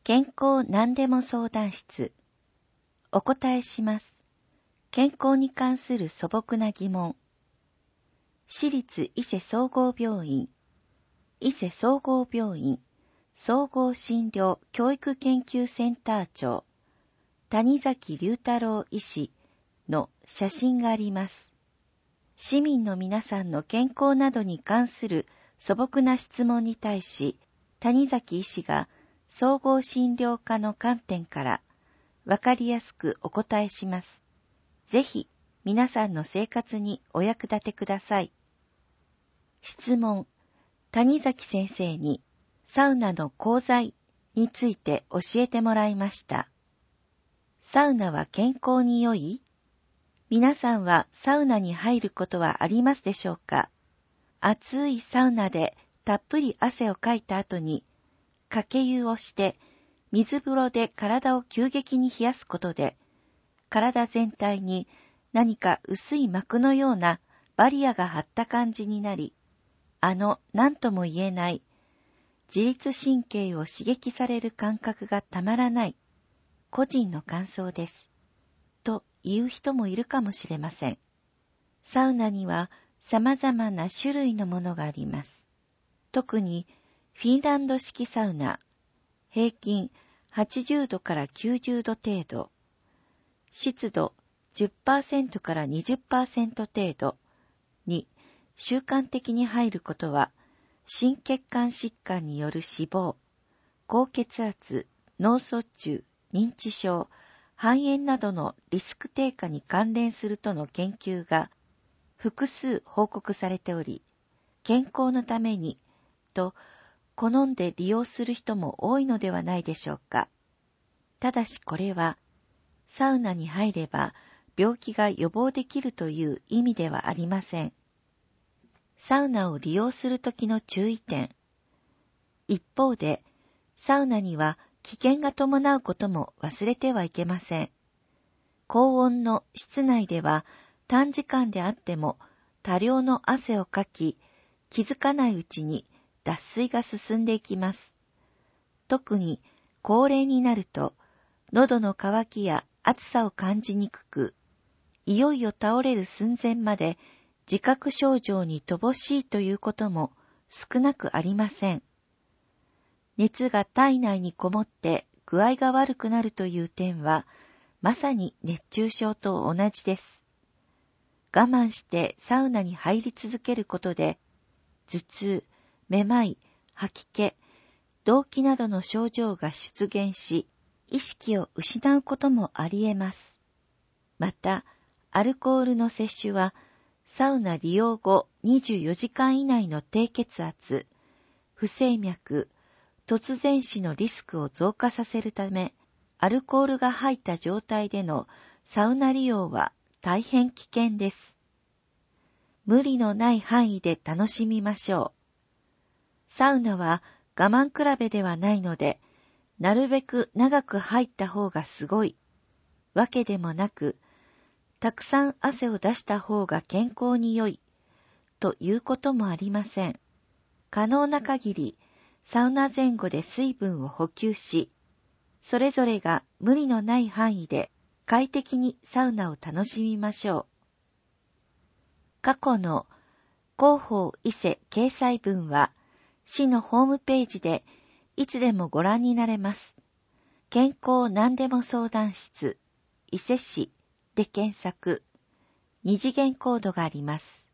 健康何でも相談室。お答えします。健康に関する素朴な疑問。私立伊勢総合病院、伊勢総合病院総合診療教育研究センター長、谷崎龍太郎医師の写真があります。市民の皆さんの健康などに関する素朴な質問に対し、谷崎医師が総合診療科の観点からわかりやすくお答えします。ぜひ皆さんの生活にお役立てください。質問。谷崎先生にサウナの功罪について教えてもらいました。サウナは健康に良い？皆さんはサウナに入ることはありますでしょうか？暑いサウナでたっぷり汗をかいた後にかけ湯をして水風呂で体を急激に冷やすことで体全体に何か薄い膜のようなバリアが張った感じになり、何とも言えない自律神経を刺激される感覚がたまらない個人の感想です。と言う人もいるかもしれません。サウナには様々な種類のものがあります。特にフィンランド式サウナ、平均80度から90度程度、湿度 10% から 20% 程度に習慣的に入ることは、心血管疾患による死亡、高血圧、脳卒中、認知症、肺炎などのリスク低下に関連するとの研究が複数報告されており、健康のためにと好んで利用する人も多いのではないでしょうか。ただしこれは、サウナに入れば病気が予防できるという意味ではありません。サウナを利用するときの注意点。一方で、サウナには危険が伴うことも忘れてはいけません。高温の室内では短時間であっても多量の汗をかき、気づかないうちに脱水が進んでいきます。特に高齢になると、喉の渇きや暑さを感じにくく、いよいよ倒れる寸前まで自覚症状に乏しいということも少なくありません。熱が体内にこもって具合が悪くなるという点は、まさに熱中症と同じです。我慢してサウナに入り続けることで、頭痛、めまい、吐き気、動悸などの症状が出現し、意識を失うこともあり得ます。また、アルコールの摂取は、サウナ利用後24時間以内の低血圧、不整脈、突然死のリスクを増加させるため、アルコールが入った状態でのサウナ利用は大変危険です。無理のない範囲で楽しみましょう。サウナは我慢比べではないので、なるべく長く入った方がすごいわけでもなく、たくさん汗を出した方が健康に良いということもありません。可能な限りサウナ前後で水分を補給し、それぞれが無理のない範囲で快適にサウナを楽しみましょう。過去の広報伊勢掲載文は市のホームページでいつでもご覧になれます。健康何でも相談室伊勢市で検索、2次元コードがあります。